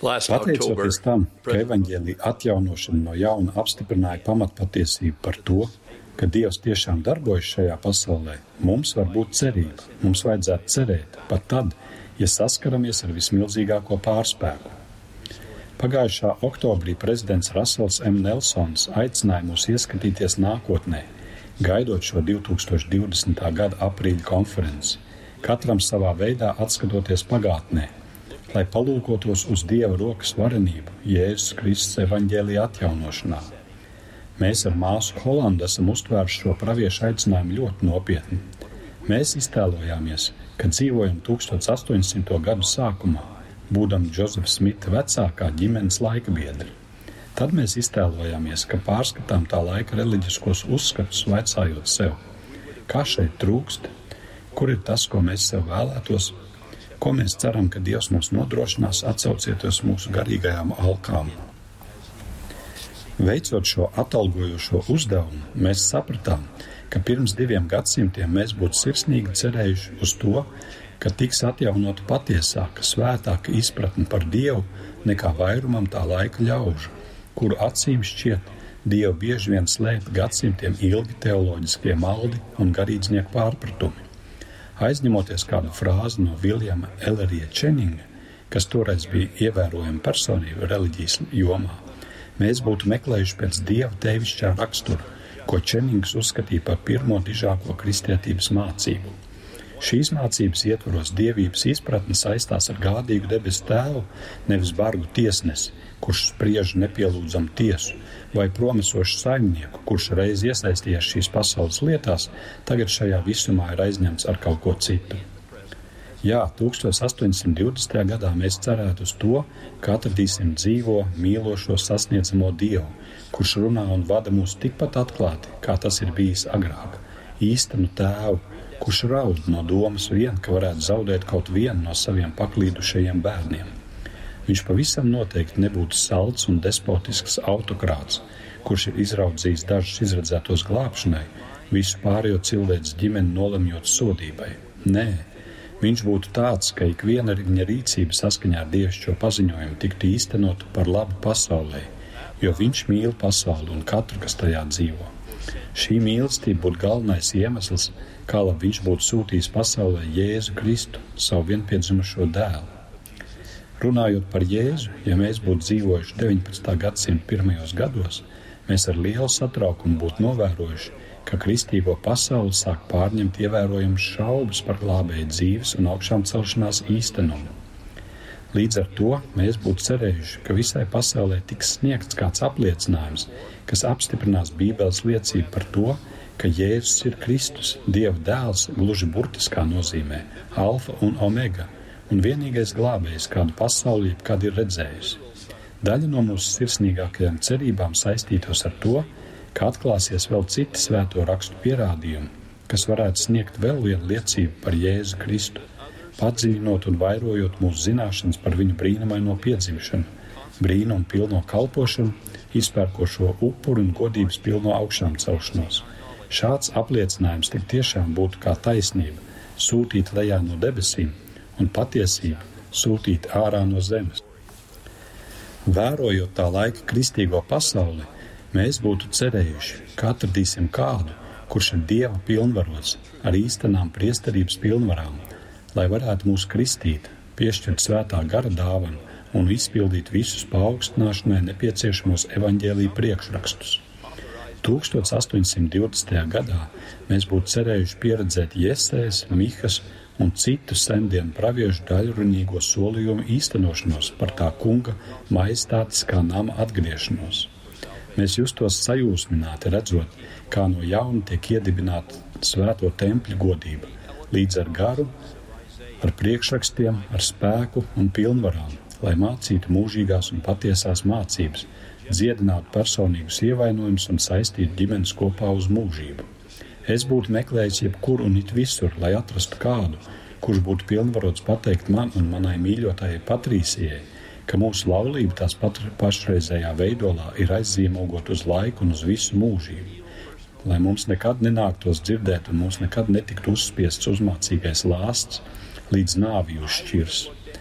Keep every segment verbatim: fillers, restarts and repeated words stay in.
Pateicoties tam, ka evaņģēlija atjaunošana no jauna apstiprināja pamatpatiesību par to, ka Dievs tiešām darbojas šajā pasaulē, mums var būt cerība, mums vajadzētu cerēt, pat tad, ja saskaramies ar vismilzīgāko pārspēku. Pagājušā oktobrī prezidents Rasels M. Nelsons aicināja mūs ieskatīties nākotnē, gaidot šo divi tūkstoši divdesmitā gada aprīļa konferenci, katram savā veidā atskatoties pagātnē, lai palūkotos uz Dieva rokas varenību Jēzus Kristus evaņģēlija atjaunošanā. Mēs ar māsu Holandu esam uztvēruši šo praviešu aicinājumu ļoti nopietni. Mēs iztēlojāmies, ka dzīvojam tūkstoš astoņsimto gadu sākumā, būdami Džozefa Smita vecākā ģimenes laikabiedri. Tad mēs iztēlojāmies, ka pārskatām tā laika reliģiskos uzskatus, vaicājot sev, kā šeit trūkst, kur ir tas, ko mēs sev vēlētos, ko mēs ceram, ka Dievs mums nodrošinās atsaucieties mūsu garīgajām alkām. Veicot šo atalgojošo uzdevumu, mēs sapratām, ka pirms diviem gadsimtiem mēs būtu sirsnīgi cerējuši uz to, ka tiks atjaunota patiesāka, svētāka izpratne par Dievu nekā vairumam tā laika ļaužu, kuru acīm šķiet Dievu bieži vien slēpt gadsimtiem ilgi teoloģiskie maldi un garīdznieku pārpratumi. Aizņemoties kādu frāzi no Viljama Ellerija Čeninga, kas toreiz bija ievērojama personība reliģijas jomā, mēs būtu meklējuši pēc Dieva tevišķā rakstura, ko Čenings uzskatīja par pirmo dižāko kristietības mācību. Šīs mācības ietvaros dievības izpratne saistās ar gādīgu debesu tēvu, nevis bargu tiesnesi, kurš spriež nepielūdzam tiesu, vai promesošu saimnieku, kurš reiz iesaistījies šīs pasaules lietās, tagad šajā visumā ir aizņemts ar kaut ko citu. Jā, tūkstoš astoņsimt divdesmitajā gadā mēs cerētu uz to, ka atradīsim dzīvo, mīlošo, sasniedzamo Dievu, kurš runā un vada mūs tikpat atklāti, kā tas ir bijis agrāk, īstenu tēvu, kurš raud no domas vien, ka varētu zaudēt kaut vienu no saviem paklīdušajiem bērniem. Viņš pavisam noteikti nebūtu salds un despotisks autokrāts, kurš ir izraudzījis dažus izredzētos glābšanai, visu pārējo cilvēces ģimeni nolemjot sodībai. Nē, viņš būtu tāds, ka ikviena viņa rīcība saskaņā ar dievišķo paziņojumu tiktu īstenot par labu pasaulē, jo viņš mīl pasauli un katru, kas tajā dzīvo. Šī mīlestība būtu galvenais iemesls, kā labi viņš būtu sūtījis pasaulē Jēzu Kristu, savu vienpiedzimušo dēlu. Runājot par Jēzu, ja mēs būtu dzīvojuši deviņpadsmitā gadsimta pirmajos gados, mēs ar lielu satraukumu būtu novērojuši, ka kristīgo pasauli sāk pārņemt ievērojams šaubas par glābēju dzīves un augšām celšanās īstenumu. Līdz ar to mēs būtu cerējuši, ka visai pasaulē tiks sniegts kāds apliecinājums, kas apstiprinās Bībeles liecību par to, ka Jēzus ir Kristus, Dieva dēls, gluži burtiskā nozīmē, alfa un omega, un vienīgais glābējs, kādu pasauli jebkad ir redzējusi. Daļa no mūsu sirsnīgākajām cerībām saistītos ar to, ka atklāsies vēl citi svēto rakstu pierādījumi, kas varētu sniegt vēl vienu liecību par Jēzu Kristu, padziļinot un vairojot mūsu zināšanas par viņu brīnumaino piedzimšanu, brīnumu pilno kalpošanu, izpērkošo upuru un godības pilno augšām celšanos. Šāds apliecinājums tik tiešām būtu kā taisnība, sūtīt lejā no debesīm, un patiesība sūtīt ārā no zemes. Vērojot tā laika kristīgo pasauli, mēs būtu cerējuši, ka atradīsim kādu, kurš ir Dieva pilnvarots ar īstenām priesterības pilnvarām, lai varētu mūs kristīt, piešķirt svētā gara dāvanu un izpildīt visus paaugstināšanai nepieciešamos evaņģēlija priekšrakstus. tūkstoš astoņsimt divdesmitajā gadā mēs būtu cerējuši pieredzēt Jesējas, Mihas un citu sendienu praviešu daļrunīgo solījumu īstenošanos par tā kunga majestātiskā nama atgriešanos. Mēs justos sajūsmināti redzot, kā no jauna tiek iedibināta svēto tempļa godība, līdz ar garu, ar priekšrakstiem, ar spēku un pilnvarām, lai mācītu mūžīgās un patiesās mācības, dziedinātu personīgus ievainojumus un saistītu ģimenes kopā uz mūžību. Es būtu meklējis jebkur un it visur, lai atrastu kādu, kurš būtu pilnvarots pateikt man un manai mīļotājai Patrīsijai, ka mūsu laulība tās pat pašreizējā veidolā ir aizzīmogot uz laiku un uz visu mūžību, lai mums nekad nenāktos dzirdēt un mums nekad netiktu uzspiests uzmācīgais lāsts, līdz nāvi jūs šķirs.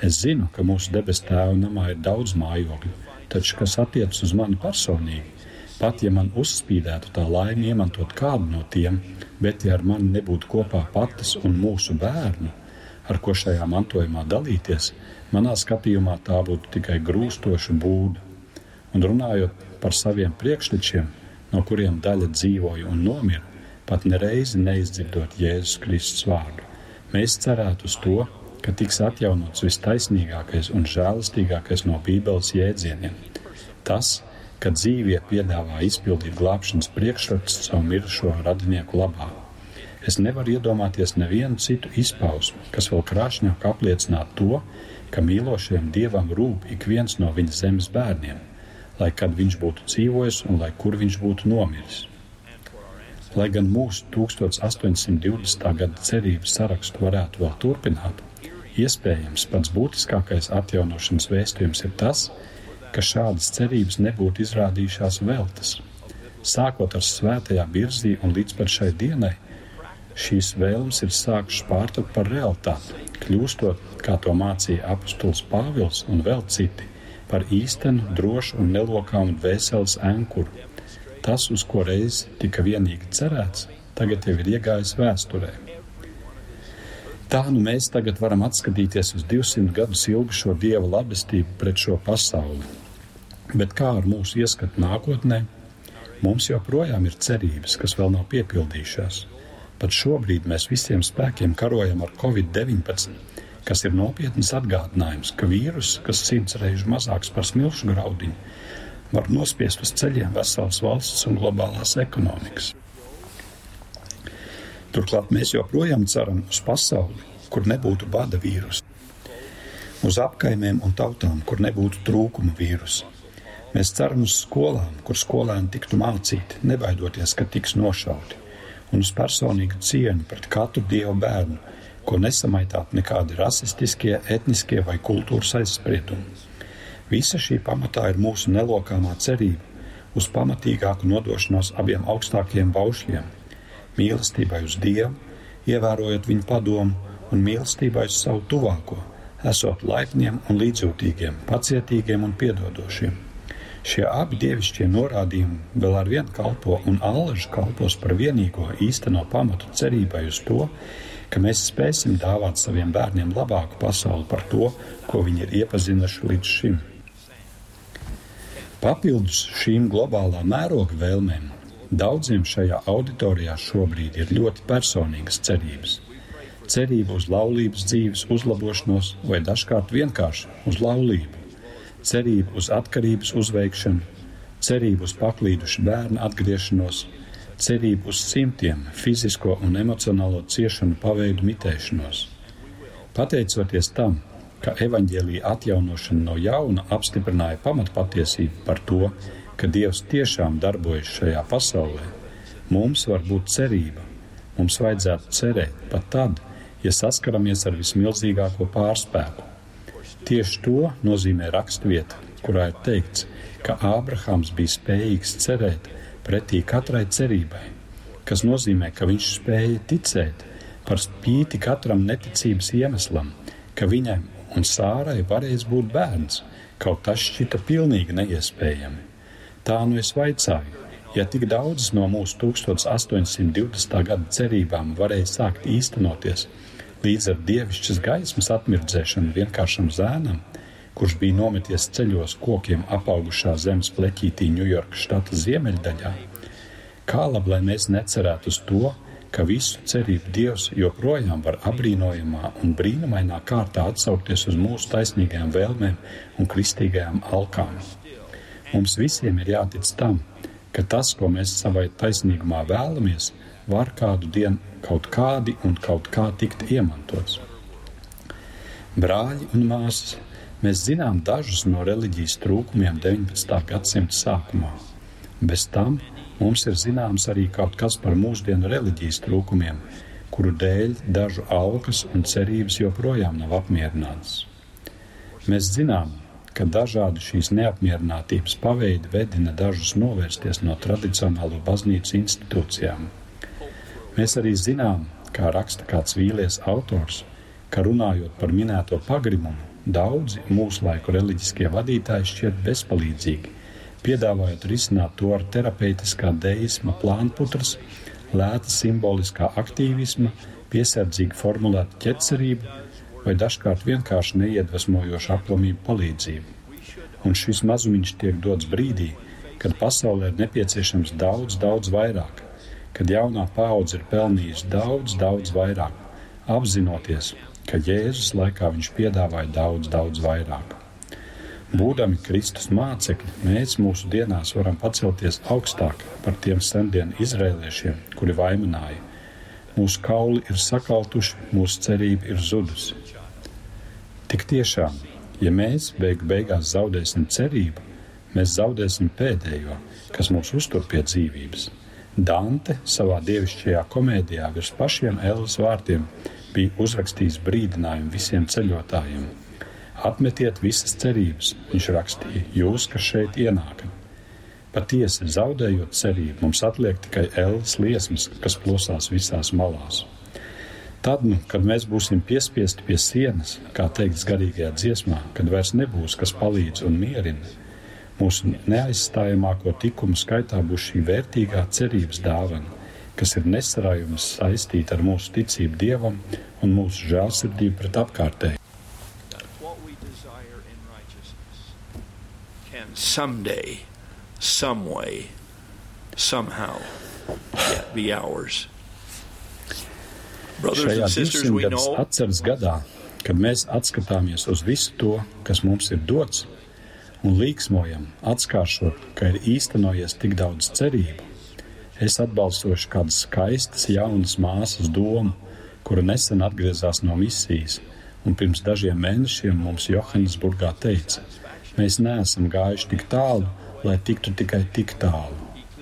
Es zinu, ka mūsu debes Tēva namā ir daudz mājokļu, taču, kas attiecas uz mani personīgi, pat ja man uzspīdētu tā laime iemantot kādu no tiem, bet ja ar mani nebūtu kopā patas un mūsu bērnu, ar ko šajā mantojumā dalīties, manā skatījumā tā būtu tikai grūstoša būda. Un runājot par saviem priekštečiem, no kuriem daļa dzīvoja un nomira, pat nereizi neizdzirdot Jēzus Kristus vārdu, mēs cerētu uz to, ka tiks atjaunots vistaisnīgākais un žēlastīgākais no Bībeles jēdzieniem. Tas, ka dzīvie piedāvā izpildīt glābšanas priekšratus savu mirušo radinieku labā. Es nevaru iedomāties nevienu citu izpausmi, kas vēl krāšņāk apliecinātu to, ka mīlošajam Dievam rūp ik viens no viņa zemes bērniem, lai kad viņš būtu dzīvojis un lai kur viņš būtu nomiris. Lai gan mūsu tūkstoš astoņsimt divdesmitā gada cerības sarakstu varētu vēl turpināt, iespējams, pats būtiskākais atjaunošanas vēstījums ir tas, ka šādas cerības nebūtu izrādījušās veltas. Sākot ar svētajā Birzī un līdz pat šai dienai, šīs vēlmes ir sākušas pārtapt par realitāti, kļūstot, kā to mācīja apostols Pāvils un vēl citi, par īstenu, drošu un nelokāmu dvēseles ankuru. Tas, uz ko reiz tika vienīgi cerēts, tagad jau ir iegājis vēsturē. Tā nu mēs tagad varam atskatīties uz divsimt gadus ilgušo Dieva labestību pret šo pasauli. Bet kā ar mūsu ieskatu nākotnē? Mums joprojām ir cerības, kas vēl nav piepildījušās. Pat šobrīd mēs visiem spēkiem karojam ar covid deviņpadsmit, kas ir nopietnas atgādinājums, ka vīrus, kas simts reižu mazāks par smilšu graudiņu, var nospiest uz ceļiem veselas valsts un globālās ekonomikas. Turklāt mēs joprojām ceram uz pasauli, kur nebūtu bada vīrusa, uz apkaimēm un tautām, kur nebūtu trūkuma vīrusa. Mēs ceram uz skolām, kur skolēni tiktu mācīti, nebaidoties, ka tiks nošauti, un uz personīgu cieņu pret katru Dievu bērnu, ko nesamaitātu nekādi rasistiskie, etniskie vai kultūras aizspriedumi. Visa šī pamatā ir mūsu nelokāmā cerība uz pamatīgāku nodošanos abiem augstākajiem baušļiem – mīlestībai uz Dievu, ievērojot viņu padomu, un mīlestībai uz savu tuvāko, esot laipniem un līdzjūtīgiem, pacietīgiem un piedodošiem. Šie abi dievišķie norādījumi vēl ar vien kalpo un allaži kalpos par vienīgo īsteno pamatu cerībai uz to, ka mēs spēsim dāvāt saviem bērniem labāku pasauli par to, ko viņi ir iepazinuši līdz šim. Papildus šīm globālā mēroga vēlmēm, daudziem šajā auditorijā šobrīd ir ļoti personīgas cerības. Cerība uz laulības dzīves uzlabošanos vai dažkārt vienkārši uz laulību. Cerība uz atkarības uzveikšanu, cerība uz paklīdušu bērnu atgriešanos, cerība uz simtiem fizisko un emocionālo ciešanu paveidu mitēšanos. Pateicoties tam, ka evaņģēlija atjaunošana no jauna apstiprināja pamatpatiesību par to, ka Dievs tiešām darbojas šajā pasaulē, mums var būt cerība. Mums vajadzētu cerēt pat tad, ja saskaramies ar vismilzīgāko pārspēku. Tieši to nozīmē rakstvieta, kurā ir teikts, ka Ābrahams bija spējīgs cerēt pretī katrai cerībai, kas nozīmē, ka viņš spēja ticēt par spīti katram neticības iemeslam, ka viņai un Sārai varēs būt bērns, kaut tas šķita pilnīgi neiespējami. Tā nu es vaicāju, ja tik daudzas no mūsu tūkstoš astoņsimt divdesmitā gada cerībām varēja sākt īstenoties līdz ar dievišķas gaismas atmirdzēšanu vienkāršam zēnam, kurš bija nometies ceļos kokiem apaugušā zemes pleķītī Ņujorkas štata ziemeļdaļā, kā labi, lai mēs necerētu uz to, ka visu cerību Dievs joprojām var abrīnojamā un brīnumainā kārtā atsaukties uz mūsu taisnīgajām vēlmēm un kristīgajām alkām. Mums visiem ir jātic tam, ka tas, ko mēs savai taisnīgumā vēlamies, var kādu dienu kaut kādi un kaut kā tikt iemantots. Brāļi un māsas, mēs zinām dažus no reliģijas trūkumiem deviņpadsmitā gadsimta sākumā. Bez tam mums ir zināms arī kaut kas par mūsdienu reliģijas trūkumiem, kuru dēļ dažu alkas un cerības joprojām nav apmierinātas. Mēs zinām, ka dažādi šīs neapmierinātības paveidi vedina dažus novērsties no tradicionālo baznīcu institūcijām. Mēs arī zinām, kā raksta kāds vīlies autors, ka runājot par minēto pagrimumu, Daudzi mūsu laiku reliģiskie vadītāji šķiet bezpalīdzīgi, piedāvājot risināt to ar terapeitiskā deisma plānputras, lēta simboliskā aktīvisma, piesardzīgi formulēta ķecerība vai dažkārt vienkārši neiedvesmojoša aplamību palīdzību. Un šis mazumiņš tiek dots brīdī, kad pasaulē ir nepieciešams daudz, daudz vairāk, kad jaunā paudze ir pelnījusi daudz, daudz vairāk, apzinoties, ka Jēzus laikā viņš piedāvāja daudz, daudz vairāk. Būdami Kristus mācekļi, mēs mūsu dienās varam pacelties augstāk par tiem sendienu izrēliešiem, kuri vainināja. Mūsu kauli ir sakaltuši, mūsu cerība ir zudusi. Tik tiešām, ja mēs beigu beigās zaudēsim cerību, mēs zaudēsim pēdējo, kas mūs uztur pie dzīvības. Dante savā dievišķajā komēdijā virs pašiem Elles vārtiem bija uzrakstījis brīdinājumu visiem ceļotājiem. Atmetiet visas cerības, viņš rakstīja, jūs, kas šeit ienākat. Patiesi, zaudējot cerību, mums atliek tikai Elles liesmas, kas plosās visās malās. Tad, nu, kad mēs būsim piespiesti pie sienas, kā teikts garīgajā dziesmā, kad vairs nebūs, kas palīdz un mierina, mūsu neaizstājamāko tikumu skaitā būs šī vērtīgā cerības dāvana, kas ir nesarājums saistīta ar mūsu ticību Dievam un mūsu žēlsirdību pret apkārtēju. Someday, some way, somehow, yet be ours. Šajā divsimtgadus atceres gadā, kad mēs atskatāmies uz visu to, kas mums ir dots, un līksmojam, atskāršot, ka ir īstenojies tik daudz cerību, es atbalstošu kādas skaistas jaunas māsas domu, kura nesen atgriezās no misijas, un pirms dažiem mēnešiem mums Johannesburgā teica, mēs neesam gājuši tik tālu, lai tiktu tikai tik tālu.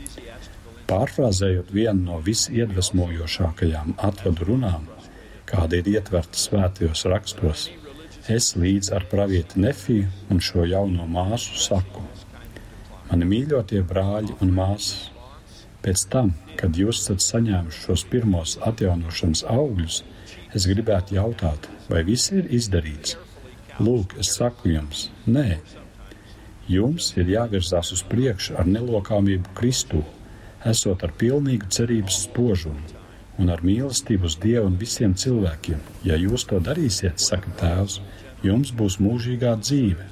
Pārfrāzējot vienu no visiedvesmojošākajām atvadu runām, kāda ir ietverta svētajos rakstos, es līdz ar pravieti Nefiju un šo jauno māsu saku. Mani mīļotie brāļi un māsas, pēc tam, kad jūs esat saņēmuši šos pirmos atjaunošanas augļus, es gribētu jautāt, vai viss ir izdarīts? Lūk, es saku jums, nē. Jums ir jāvirzās uz priekšu ar nelokāmību Kristū, esot ar pilnīgu cerības spožumu un ar mīlestību uz Dievu un visiem cilvēkiem. Ja jūs to darīsiet, saka Tēvs, jums būs mūžīgā dzīve.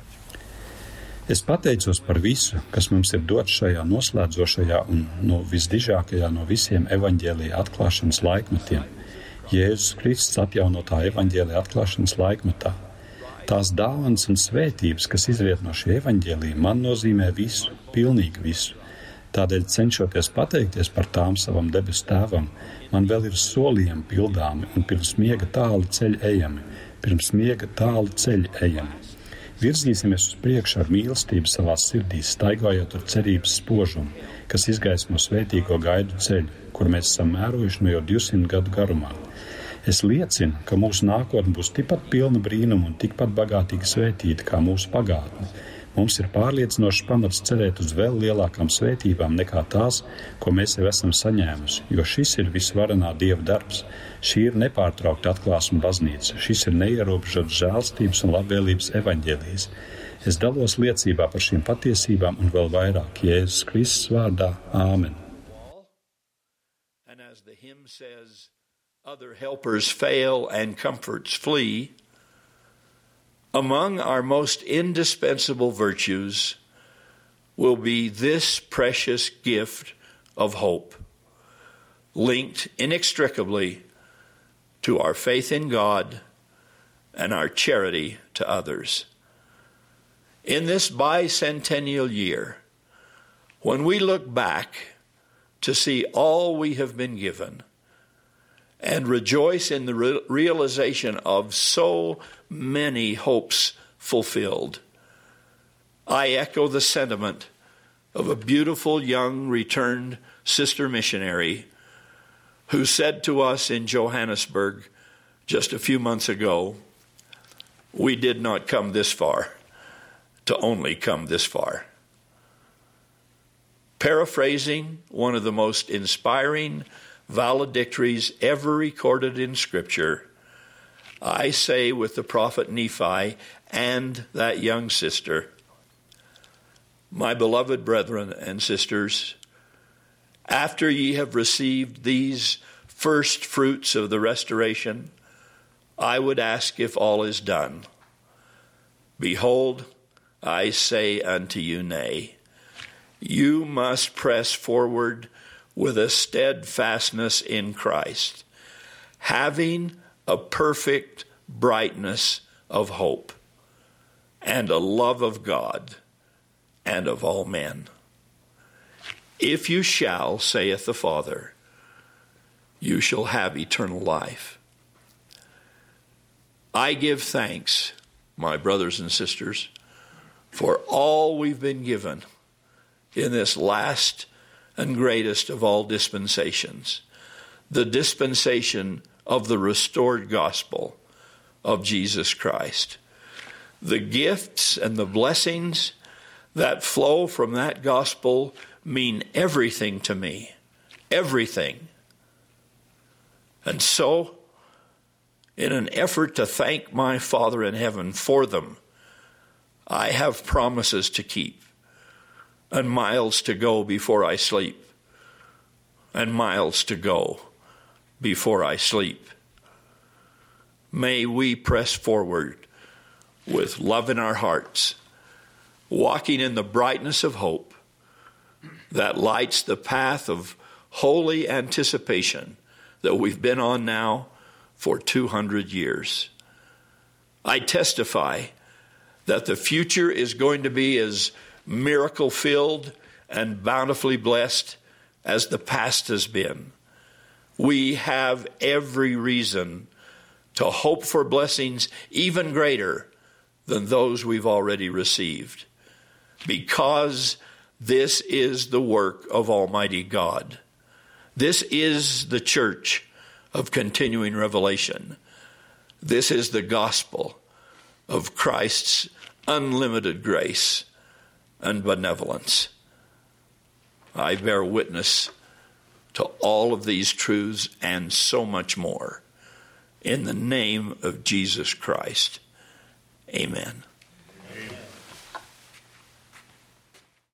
Es pateicos par visu, kas mums ir dots šajā noslēdzošajā un no visdižākajā no visiem evaņģēlija atklāšanas laikmetiem, Jēzus Kristus atjaunotā evaņģēlija atklāšanas laikmetā. Tās dāvanas un svētības, kas izriet no šī evaņģēlija, man nozīmē visu, pilnīgi visu. Tādēļ, cenšoties pateikties par tām savam debesu Tēvam, man vēl ir solījumi pildāmi un pirms miega tāli ceļi ejami, pirms miega tāli ceļi ejami. Virzīsimies uz priekšu ar mīlestību savās sirdīs, staigājot ar cerības spožumu, kas izgaismo svētīgo gaidu ceļu, kur mēs esam mērojuši no jau divsimt gadu garumā. Es liecinu, ka mūsu nākotne būs tikpat pilna brīnumu un tikpat bagātīgi svētīta kā mūsu pagātne. Mums ir pārliecinošs pamats cerēt uz vēl lielākām svētībām nekā tās, ko mēs jau esam saņēmusi, jo šis ir visvarenā Dieva darbs. Šī ir nepārtraukta atklāsuma baznīca, šis ir neierobežots žēlstības un labvēlības evaņģēlijs. Es dalos liecībā par šīm patiesībām un vēl vairāk Jēzus Kristus vārdā. Āmen. And as the hymn says, other helpers fail and comforts flee, among our most indispensable virtues will be this precious gift of hope, linked inextricably to our faith in God and our charity to others. In this bicentennial year, when we look back to see all we have been given, and rejoice in the re- realization of so many hopes fulfilled, I echo the sentiment of a beautiful young returned sister missionary who said to us in Johannesburg just a few months ago, we did not come this far to only come this far. Paraphrasing one of the most inspiring valedictories ever recorded in Scripture, I say with the prophet Nephi and that young sister, my beloved brethren and sisters, after ye have received these first fruits of the restoration, I would ask if all is done. Behold, I say unto you, nay. You must press forward with a steadfastness in Christ, having a perfect brightness of hope and a love of God and of all men. If you shall, saith the Father, you shall have eternal life. I give thanks, my brothers and sisters, for all we've been given in this last and greatest of all dispensations, the dispensation of the restored gospel of Jesus Christ. The gifts and the blessings that flow from that gospel mean everything to me, everything. And so, in an effort to thank my Father in heaven for them, I have promises to keep and miles to go before I sleep, and miles to go before I sleep. May we press forward with love in our hearts, walking in the brightness of hope that lights the path of holy anticipation that we've been on now for two hundred years. I testify that the future is going to be as miracle-filled and bountifully blessed as the past has been. We have every reason to hope for blessings even greater than those we've already received, because this is the work of Almighty God. This is the church of continuing revelation. This is the gospel of Christ's unlimited grace and benevolence. I bear witness to all of these truths and so much more in the name of Jesus Christ. Amen.